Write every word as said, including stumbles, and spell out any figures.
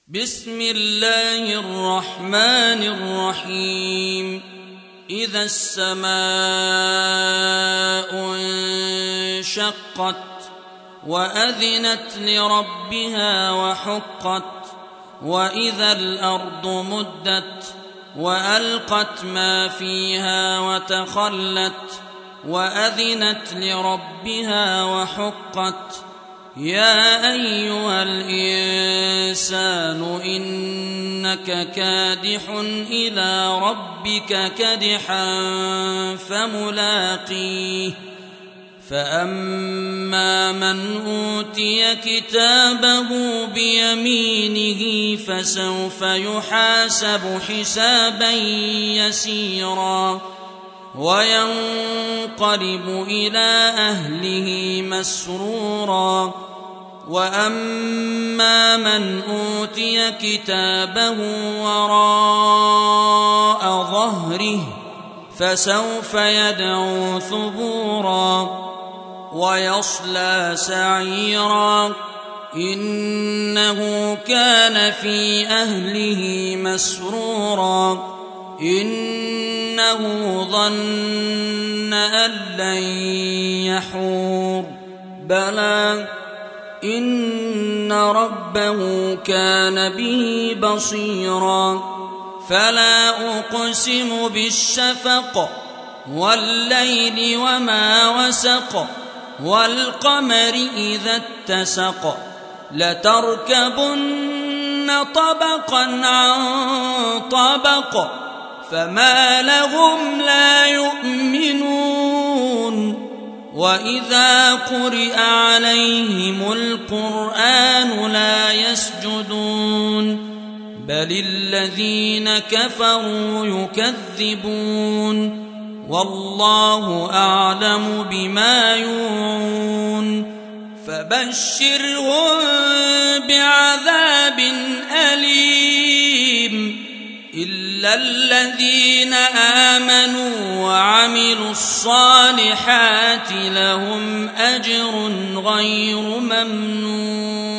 بسم الله الرحمن الرحيم إذا السماء انشقت وأذنت لربها وحقت وإذا الأرض مدت وألقت ما فيها وتخلت وأذنت لربها وحقت يا أيها الإنسان إنك كادح إلى ربك كدحا فملاقيه فأما من أوتي كتابه بيمينه فسوف يحاسب حسابا يسيرا وينقلب إلى أهله مسرورا وأما من أوتي كتابه وراء ظهره فسوف يدعو ثبورا ويصلى سعيرا إنه كان في أهله مسرورا إنه ظن أن لن يحور بلى إن ربه كان به بصيرا فلا أقسم بالشفق والليل وما وسق والقمر إذا اتسق لتركبن طبقا عن طبق فما لهم لا يؤمنون وإذا قرئ عليهم القرآن لا يسجدون بل الذين كفروا يكذبون والله أعلم بما يوعون فبشرهم بعذاب أليم إلا الذين آمنوا وعملوا الصالحات لهم أجر غير ممنون.